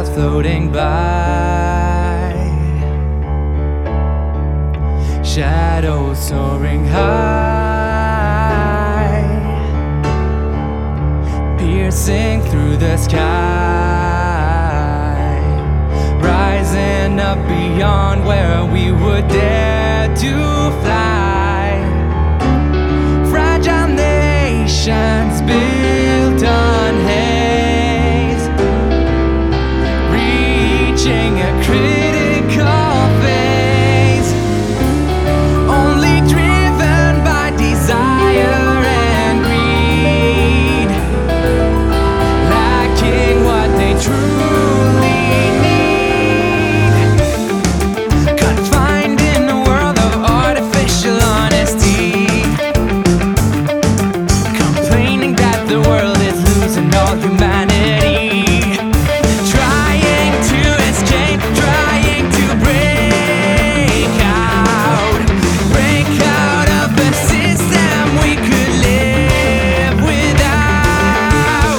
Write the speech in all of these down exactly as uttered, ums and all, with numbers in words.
clouds floating by, shadows soaring high, piercing through the sky, rising up beyond where we would dare to fly. Fragile nations built on haze, reaching a critical phase, only driven by desire and greed, lacking what they truly need, confined in a world of artificial honesty, complaining that the world is losing all humanity, trying to escape, trying to break out, break out of the system we could live without.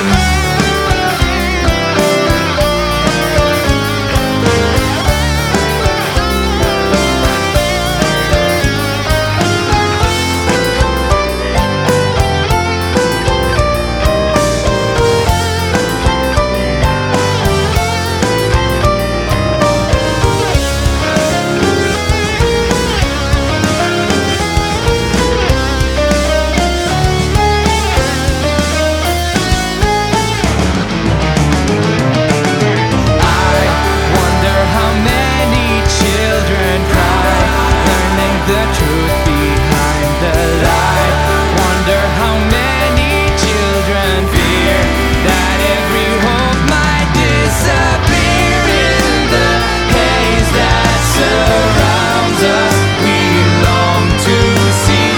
I wonder how many children cry, learning the truth behind the lie. Wonder how many children fear that every hope might disappear in the haze that surrounds us. We long to see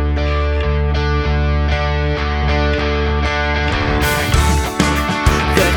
clear. The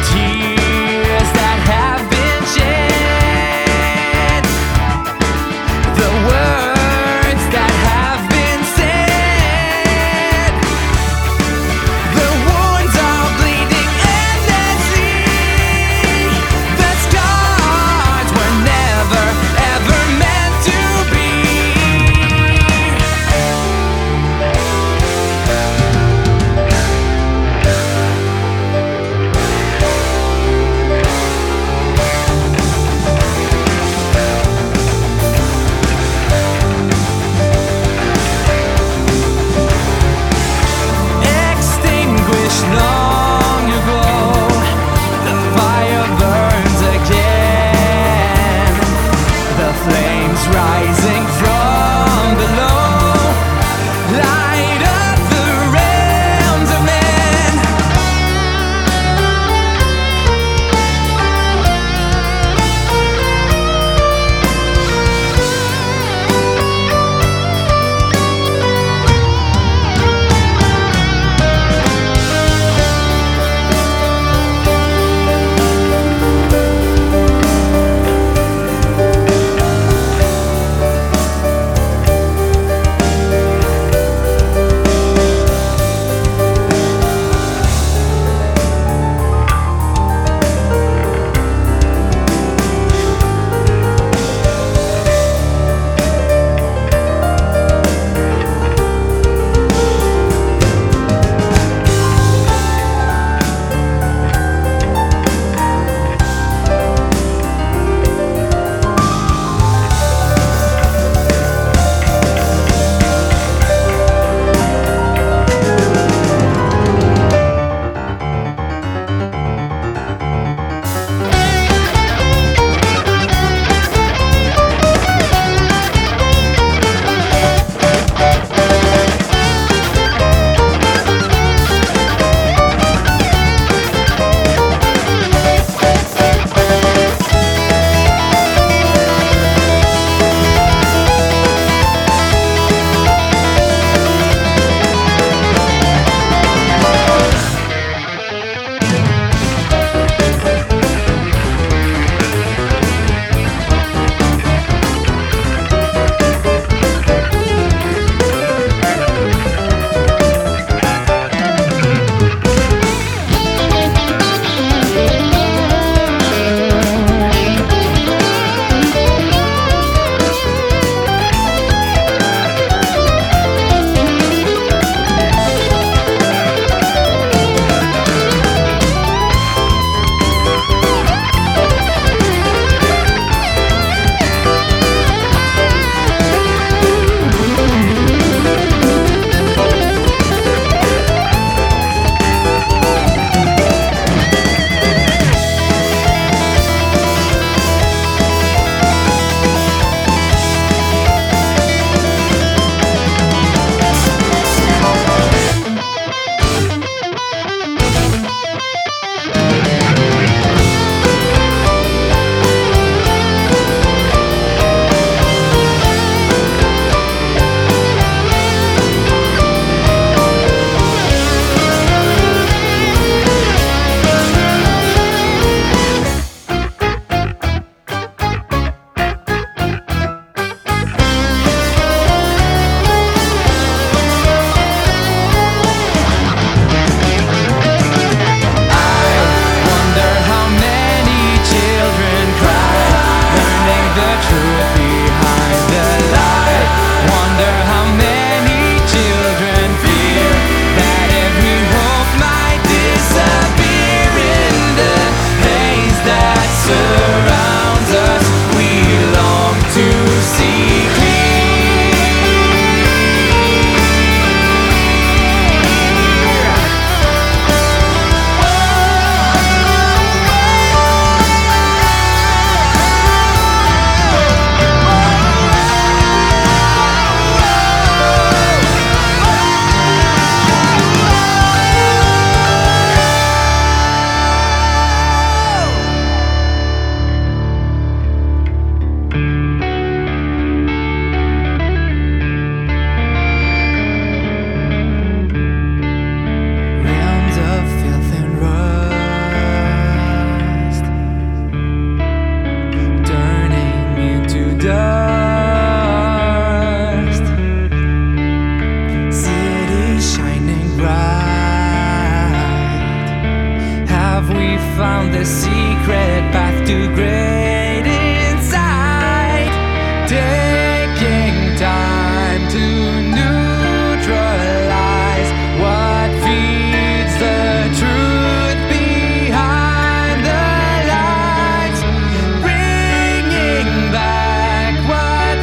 have we found the secret path to great insight? Taking time to neutralize what feeds the truth behind the lies, bringing back what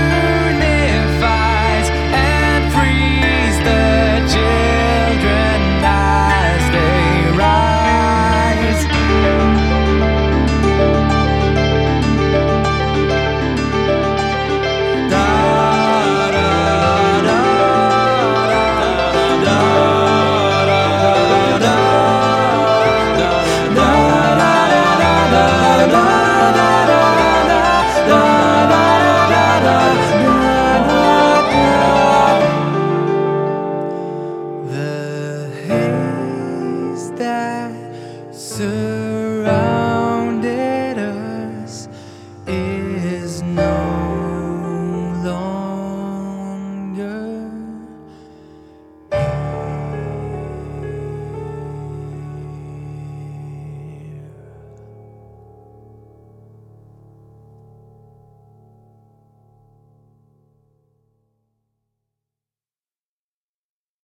unifies and frees the children as they rise. The haze that surrounds